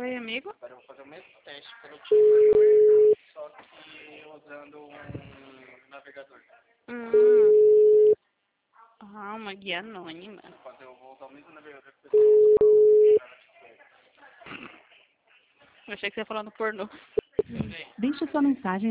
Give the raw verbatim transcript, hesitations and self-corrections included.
Oi, amigo. Agora eu vou fazer o mesmo teste pelo Tinder, só que usando um navegador. Hum. Ah, uma guia anônima. Fazer, eu vou usar o mesmo navegador que eu Eu achei que você ia falar no pornô. usei. Deixe sua mensagem